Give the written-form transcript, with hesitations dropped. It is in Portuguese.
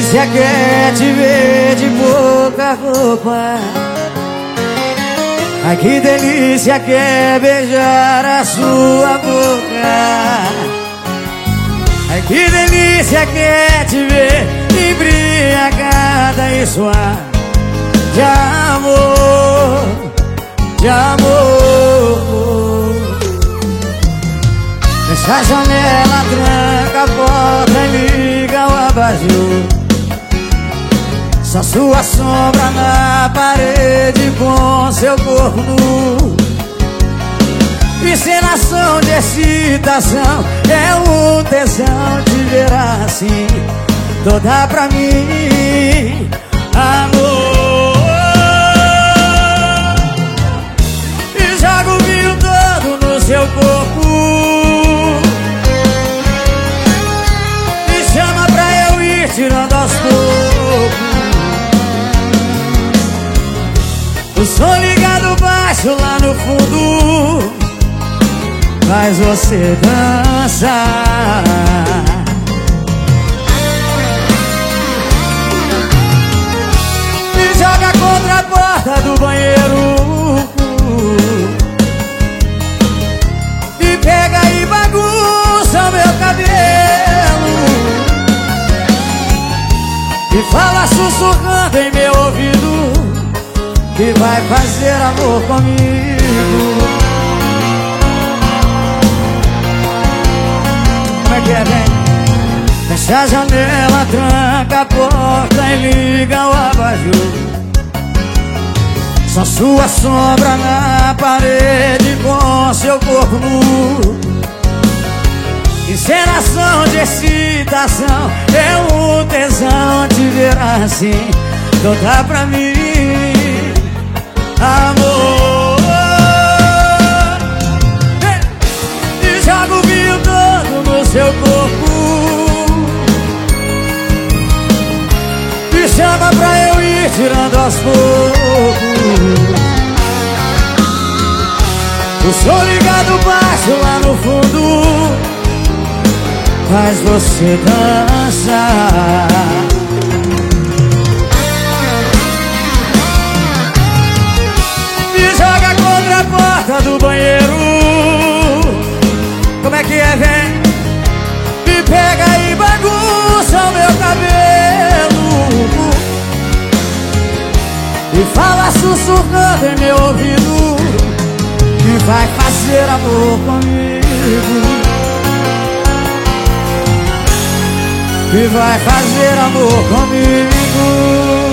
delícia que é te ver de pouca roupa. Ai, que delícia que é beijar a sua boca. Ai, que delícia que é te ver embriagada e suar de amor, de amor. Fecha a janela, tranca a porta e liga o abajur. Só sua sombra na parede com seu corpo nu. Encenação de excitação, é um tesão te ver assim, toda pra mim, amor. E joga o vinho todo no seu corpo e chama pra eu ir tirando aos poucos. O som ligado baixo lá no fundo faz você dançar. Me joga contra a porta do banheiro e pega e bagunça o meu cabelo e fala sussurrando em meu ouvido que vai fazer amor comigo. Como é que é, vem? Fecha a janela, tranca a porta e liga o abajur. Só sua sombra na parede com seu corpo nu. Encenação de excitação, é um tesão te ver assim, toda pra mim, amor. E joga o vinho todo no seu corpo e chama pra eu ir tirando aos poucos. O som ligado baixo lá no fundo faz você dançar. Do banheiro, como é que é, vem? Me pega e bagunça o meu cabelo e fala sussurrando em meu ouvido que vai fazer amor comigo, que vai fazer amor comigo.